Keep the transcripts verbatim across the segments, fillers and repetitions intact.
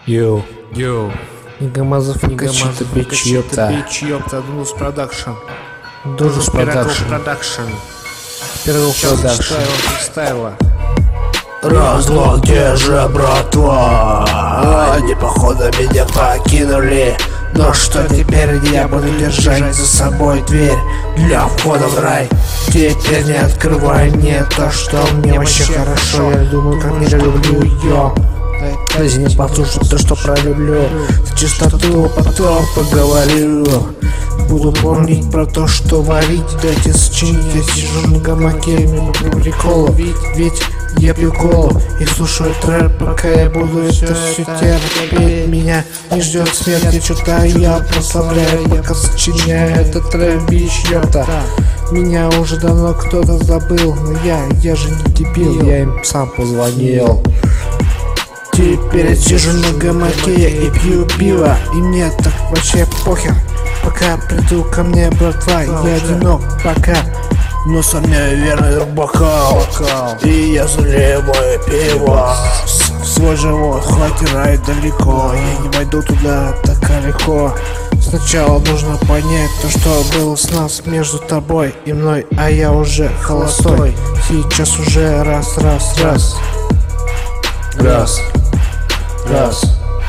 Йоу, Йоу, Нигамазов, Нигамазов, бич, ёпта. бич, ёпта, Дунус Продакшн. Дунус Продакшн. Продакшн. Пирогов Продакшн. Фристайла. Раз, два, где же, братва? Они походу меня покинули. Но что теперь, я буду держать за собой дверь для входа в рай. Теперь не открывай мне то, что мне вообще хорошо. Я думаю, как я люблю ее. Жизнь не послушай то, что пролюблю. С чистоту потом поговорю. Буду помнить про то, что варить. Дайте сочинить, я сижу на гамаке, мимо приколов. Ведь я пью колу и слушаю трэп, пока я буду это все терпеть. Меня не ждет смерть, и что-то я прославляю, пока сочиняю этот трэп, бич, ёпта. Меня уже давно кто-то забыл, но я, я же не дебил, я им сам позвонил. Теперь я сижу на гамаке и пью пиво, и мне так вообще похер. Пока приду ко мне, братва, я одинок пока. Но со мной верный бокал, и я заливаю пиво в свой живот, хватит рай далеко. Я не войду туда так легко. Сначала нужно понять то, что было с нас между тобой и мной, а я уже холостой. Сейчас уже раз, раз, раз. Раз, раз.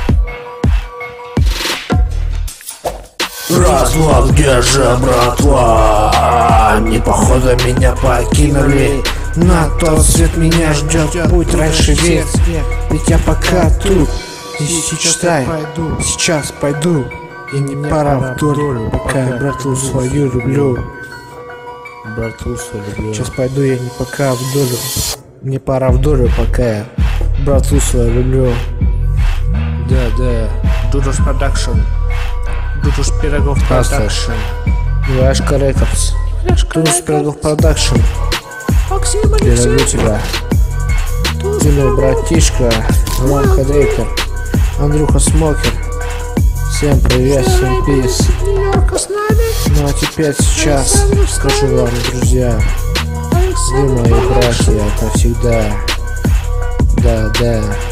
Раз, два, где же, братва? Они походу меня покинули. На тот свет меня ждет путь раньше век. Ведь я пока тут и сейчас пойду, сейчас пойду. И не пора в долю, пока я братву свою люблю. Братву свою люблю. Сейчас пойду я не пока в долю. Не пора в долю, пока я братву свою люблю. Да, да. Дудус Продакшн. Дудус Пирогов Продакшн. Яшка Рекордс. Дудус Пирогов Продакшн. Я люблю тебя. Ты мой братишка. Ромка Дрейкер. Андрюха Смокер. Всем привет, всем пис. Ну а теперь сейчас скажу вам, друзья, вы мои братья, это всегда. Да, да.